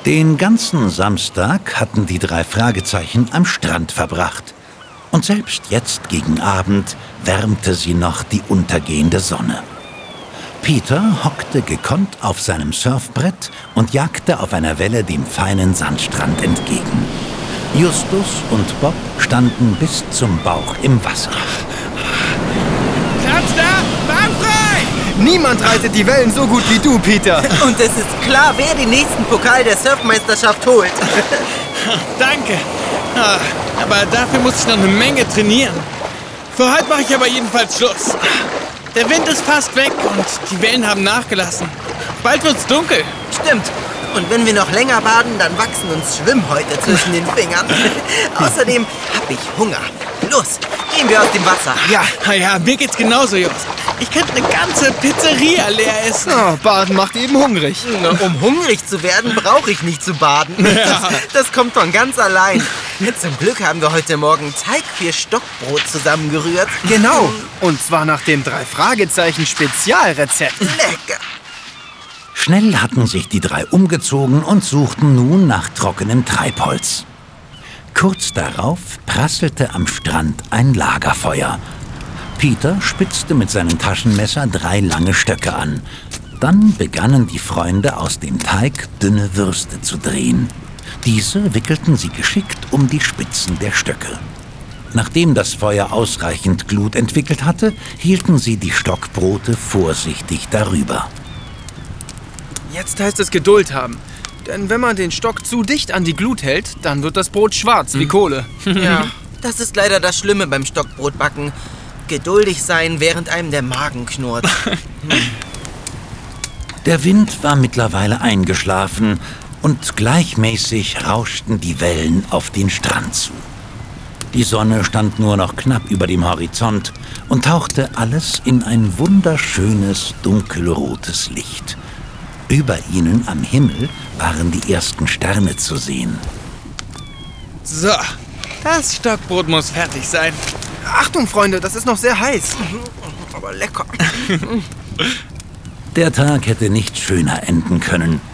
Den ganzen Samstag hatten die 3 Fragezeichen am Strand verbracht. Und selbst jetzt gegen Abend wärmte sie noch die untergehende Sonne. Peter hockte gekonnt auf seinem Surfbrett und jagte auf einer Welle dem feinen Sandstrand entgegen. Justus und Bob standen bis zum Bauch im Wasser. Platz da! Bahn frei! Niemand reitet die Wellen so gut wie du, Peter. Und es ist klar, wer den nächsten Pokal der Surfmeisterschaft holt. Danke. Aber dafür muss ich noch eine Menge trainieren. Für heute mache ich aber jedenfalls Schluss. Der Wind ist fast weg und die Wellen haben nachgelassen. Bald wird's dunkel. Stimmt. Und wenn wir noch länger baden, dann wachsen uns Schwimmhäute zwischen den Fingern. Außerdem habe ich Hunger. Los, gehen wir aus dem Wasser. Ja, mir geht's genauso, Jost. Ich könnte eine ganze Pizzeria leer essen. Oh, Baden macht eben hungrig. Um hungrig zu werden, brauche ich nicht zu baden. Ja. Das kommt von ganz allein. Zum Glück haben wir heute Morgen Teig für Stockbrot zusammengerührt. Genau. Und zwar nach dem 3-Fragezeichen-Spezialrezept. Lecker. Schnell hatten sich die 3 umgezogen und suchten nun nach trockenem Treibholz. Kurz darauf prasselte am Strand ein Lagerfeuer. Peter spitzte mit seinem Taschenmesser 3 lange Stöcke an. Dann begannen die Freunde aus dem Teig dünne Würste zu drehen. Diese wickelten sie geschickt um die Spitzen der Stöcke. Nachdem das Feuer ausreichend Glut entwickelt hatte, hielten sie die Stockbrote vorsichtig darüber. Jetzt heißt es Geduld haben. Denn wenn man den Stock zu dicht an die Glut hält, dann wird das Brot schwarz wie Kohle. Ja, das ist leider das Schlimme beim Stockbrotbacken. Geduldig sein, während einem der Magen knurrt. Der Wind war mittlerweile eingeschlafen und gleichmäßig rauschten die Wellen auf den Strand zu. Die Sonne stand nur noch knapp über dem Horizont und tauchte alles in ein wunderschönes, dunkelrotes Licht. Über ihnen am Himmel waren die ersten Sterne zu sehen. So, das Stockbrot muss fertig sein. Achtung, Freunde, das ist noch sehr heiß. Aber lecker. Der Tag hätte nicht schöner enden können.